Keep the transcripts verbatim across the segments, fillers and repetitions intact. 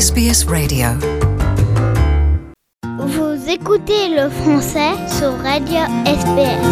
S B S Radio. Vous écoutez le français sur Radio S B S.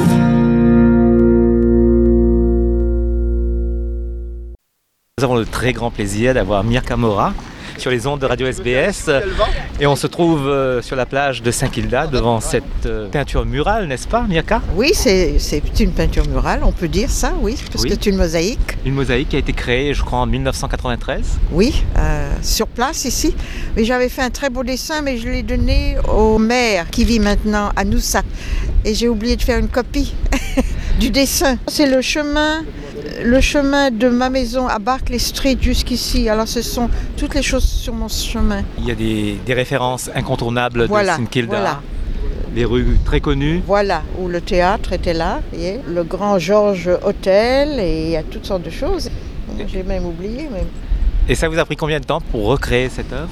Nous avons le très grand plaisir d'avoir Mirka Mora sur les ondes de Radio S B S et on se trouve euh, sur la plage de Saint-Kilda devant cette euh, peinture murale, n'est-ce pas Mirka ? Oui, c'est, c'est une peinture murale, on peut dire ça, oui, parce Oui. que c'est une mosaïque. Une mosaïque qui a été créée, je crois, en dix-neuf cent quatre-vingt-treize. Oui, euh, sur place ici. Mais j'avais fait un très beau dessin, mais je l'ai donné au maire qui vit maintenant à Noosa. Et j'ai oublié de faire une copie du dessin. C'est le chemin, le chemin de ma maison à Barclay Street jusqu'ici. Alors ce sont toutes les choses sur mon chemin. Il y a des, des références incontournables Voilà, de Saint-Kilda, voilà. des rues très connues. Voilà, où le théâtre était là, vous voyez, le Grand Georges Hotel, et il y a toutes sortes de choses. J'ai même oublié. Mais... Et ça vous a pris combien de temps pour recréer cette œuvre ?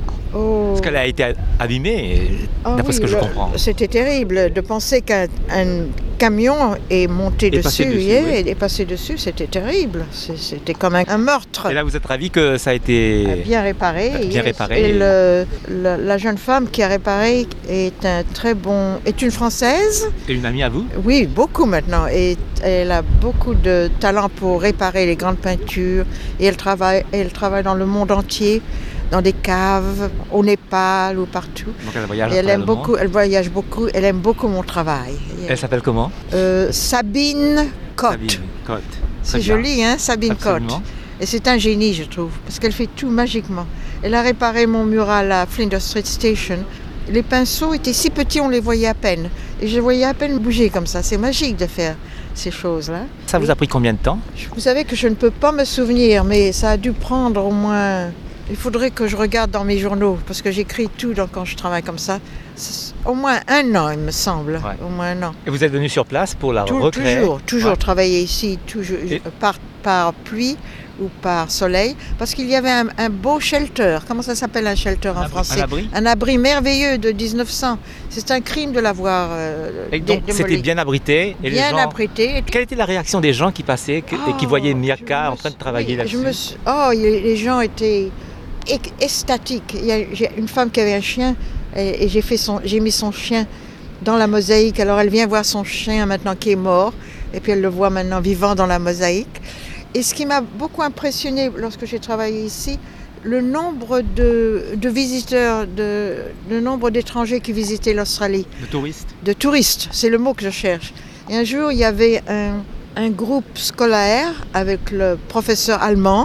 Oh. Parce qu'elle a été abîmée, Ah d'après oui, ce que je le- comprends. C'était terrible de penser qu'un un camion est monté Est dessus, passé vous dessus, voyez, oui. et est passé dessus, c'était terrible. C'est- C'était comme un, un meurtre. Et là, vous êtes ravi que ça a été... Bien réparé. Bien yes. réparé. Et le- la, la jeune femme qui a réparé est un très bon, est une Française. Et une amie à vous ? Oui, beaucoup maintenant. Et elle a beaucoup de talent pour réparer les grandes peintures. Et elle travaille, elle travaille dans le monde entier, dans des caves, au Népal ou partout. Donc elle voyage Et à elle travers aime le beaucoup, monde. elle voyage beaucoup, elle aime beaucoup mon travail. Elle s'appelle comment ? Euh, Sabine Cotte. Sabine Cotte. Très C'est bien. joli, hein, Sabine Absolument. Cotte. Et c'est un génie, je trouve, parce qu'elle fait tout magiquement. Elle a réparé mon mural à Flinders Street Station. Les pinceaux étaient si petits, on les voyait à peine. Et je voyais à peine bouger comme ça. C'est magique de faire ces choses-là. Ça vous a pris combien de temps ? Vous savez que je ne peux pas me souvenir, mais ça a dû prendre au moins... Il faudrait que je regarde dans mes journaux, parce que j'écris tout donc, quand je travaille comme ça. C'est au moins un an, il me semble. Ouais. Au moins un an. Et vous êtes venu sur place pour la Tout- recréer ? toujours, toujours Ouais. travailler ici, toujours, Et- par, par pluie ou par soleil, parce qu'il y avait un, un beau shelter. Comment ça s'appelle un shelter en abri- français ? un abri Un abri merveilleux de dix-neuf cents. C'est un crime de l'avoir euh, Et dé- donc démoli. c'était bien abrité et Bien les gens... abrité. Et Quelle était la réaction des gens qui passaient que- et qui Oh, voyaient je Mirka me en train de suis- travailler oui, là-dessus ? je me suis- Oh, il y a- les gens étaient ex- extatiques. Il y a j'ai une femme qui avait un chien et, et j'ai, fait son, j'ai mis son chien dans la mosaïque. Alors elle vient voir son chien maintenant qui est mort et puis elle le voit maintenant vivant dans la mosaïque. Et ce qui m'a beaucoup impressionné lorsque j'ai travaillé ici, le nombre de, de visiteurs, de, le nombre d'étrangers qui visitaient l'Australie. De touristes ? De touristes, c'est le mot que je cherche. Et un jour, il y avait un, un groupe scolaire avec le professeur allemand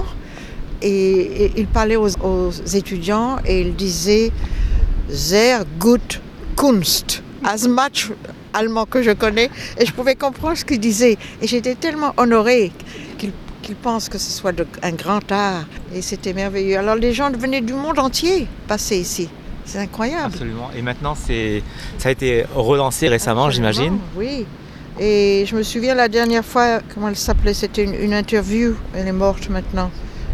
et, et il parlait aux, aux étudiants et il disait « Sehr gut Kunst ». As much allemand que je connais, et je pouvais comprendre ce qu'il disait. Et j'étais tellement honorée qu'il qu'il pense que ce soit de, un grand art. Et c'était merveilleux. Alors les gens venaient du monde entier passer ici. C'est incroyable. Absolument. Et maintenant, c'est... ça a été relancé récemment, j'imagine. Oui. Et je me souviens la dernière fois, comment elle s'appelait, c'était une, une interview. Elle est morte maintenant.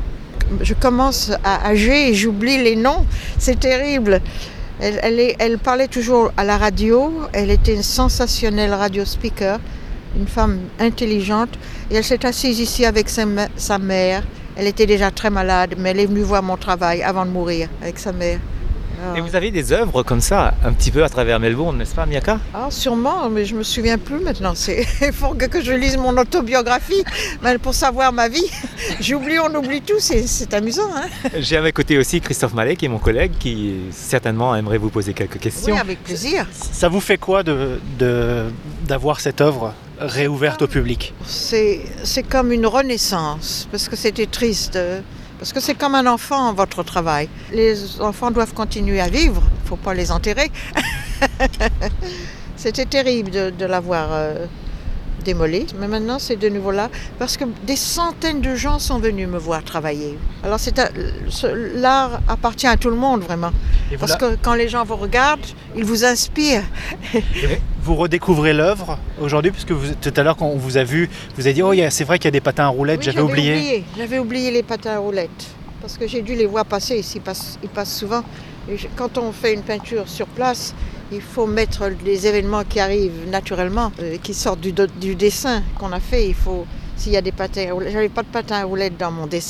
Je commence à âger et j'oublie les noms. C'est terrible. Elle, elle, est, elle parlait toujours à la radio. Elle était une sensationnelle radio speaker, une femme intelligente. Et elle s'est assise ici avec sa, sa mère. Elle était déjà très malade, mais elle est venue voir mon travail avant de mourir avec sa mère. Et vous avez des œuvres comme ça, un petit peu à travers Melbourne, n'est-ce pas, Mirka ? Ah, sûrement, mais je me souviens plus maintenant. C'est... Il faut que, que je lise mon autobiographie mais pour savoir ma vie. J'oublie, on oublie tout, c'est, c'est amusant. Hein. J'ai à mes côtés aussi Christophe Mallet, qui est mon collègue, qui certainement aimerait vous poser quelques questions. Oui, avec plaisir. Ça vous fait quoi de, de, d'avoir cette œuvre réouverte au public ? C'est, c'est comme une renaissance, parce que c'était triste. Parce que c'est comme un enfant, votre travail. Les enfants doivent continuer à vivre, il ne faut pas les enterrer. C'était terrible de, de l'avoir euh, démoli, mais maintenant c'est de nouveau là, parce que des centaines de gens sont venus me voir travailler. Alors c'est un, ce, l'art appartient à tout le monde, vraiment. Et vous, Parce la- que quand les gens vous regardent, ils vous inspirent. vous redécouvrez l'œuvre aujourd'hui, puisque vous, tout à l'heure quand on vous a vu, vous avez dit oh, il y a- c'est vrai qu'il y a des patins à roulettes, Oui, j'avais, oublié. J'avais oublié les patins à roulettes, parce que j'ai dû les voir passer, ici ils passent, ils passent souvent. Et je- quand on fait une peinture sur place, il faut mettre les événements qui arrivent naturellement, euh, qui sortent du, do- du dessin qu'on a fait. Il faut, s'il y a des patins à roulettes, j'avais pas de patins à roulettes dans mon dessin,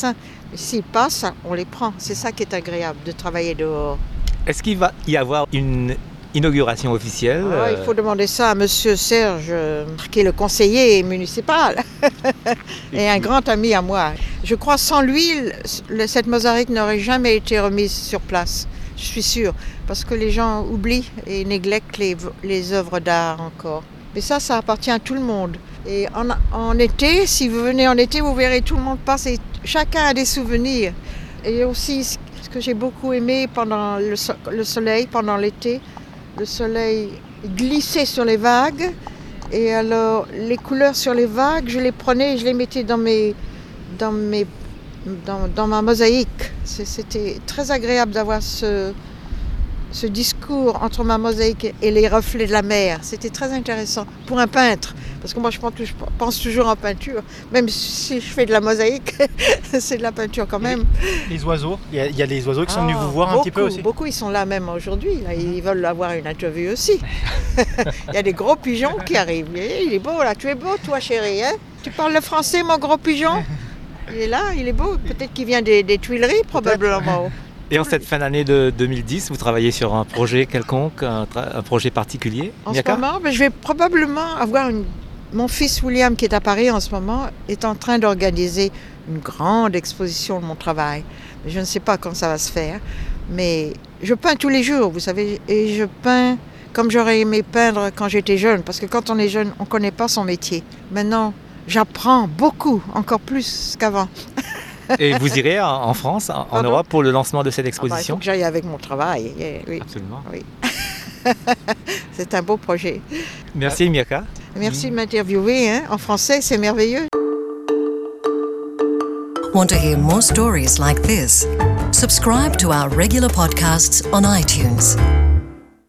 S'ils passent, on les prend. C'est ça qui est agréable, de travailler dehors. Est-ce qu'il va y avoir une inauguration officielle? Ah, il faut demander ça à Monsieur Serge, qui est le conseiller municipal et un grand ami à moi. Je crois sans lui, le, cette mosaïque n'aurait jamais été remise sur place. Je suis sûre, parce que les gens oublient et néglectent les, les œuvres d'art encore. Mais ça, ça appartient à tout le monde. Et en, en été, si vous venez en été, vous verrez tout le monde passe et chacun a des souvenirs. Et aussi, ce que j'ai beaucoup aimé pendant le, so- le soleil, pendant l'été, le soleil glissait sur les vagues. Et alors, les couleurs sur les vagues, je les prenais et je les mettais dans, mes, dans, mes, dans, dans ma mosaïque. C'était très agréable d'avoir ce... ce discours entre ma mosaïque et les reflets de la mer. C'était très intéressant pour un peintre, parce que moi je pense toujours en peinture, même si je fais de la mosaïque, c'est de la peinture quand même. Les oiseaux, il y a, il y a les oiseaux qui sont oh, venus vous voir un beaucoup, petit peu aussi. Beaucoup, ils sont là même aujourd'hui, là, ils veulent avoir une interview aussi. Il y a des gros pigeons qui arrivent. Il est beau là, tu es beau toi chérie, hein? Tu parles le français mon gros pigeon? Il est là, il est beau, peut-être qu'il vient des, des Tuileries probablement. Et en cette fin d'année de deux mille dix, vous travaillez sur un projet quelconque, un, tra- un projet particulier? En ce moment, ben, je vais probablement avoir une... Mon fils William, qui est à Paris en ce moment, est en train d'organiser une grande exposition de mon travail. Je ne sais pas quand ça va se faire, mais je peins tous les jours, vous savez, et je peins comme j'aurais aimé peindre quand j'étais jeune, parce que quand on est jeune, on ne connaît pas son métier. Maintenant, j'apprends beaucoup, encore plus qu'avant. Et vous irez en France, en Pardon? Europe, pour le lancement de cette Ah bah, il exposition? faut que j'aille avec mon travail. Oui. Absolument. Oui. C'est un beau projet. Merci Mirka. Merci de m'interviewer. Hein. En français, c'est merveilleux. Want to hear more stories like this? Subscribe to our regular podcasts on iTunes.